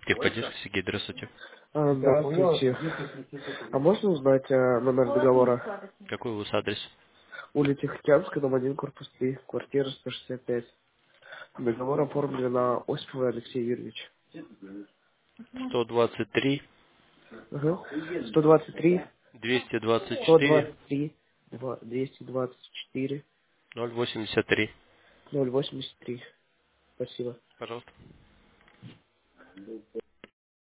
Техподдержка, Сергей, здравствуйте. Здравствуйте. А можно узнать номер договора? Какой у вас адрес? Улица Тихоокеанская, дом 1, корпус 3, квартира 165. Договор оформлен на Осипова Алексея Юрьевича. 123, Ага. 123, 224, 123, 224, 083. 083. Спасибо. Пожалуйста.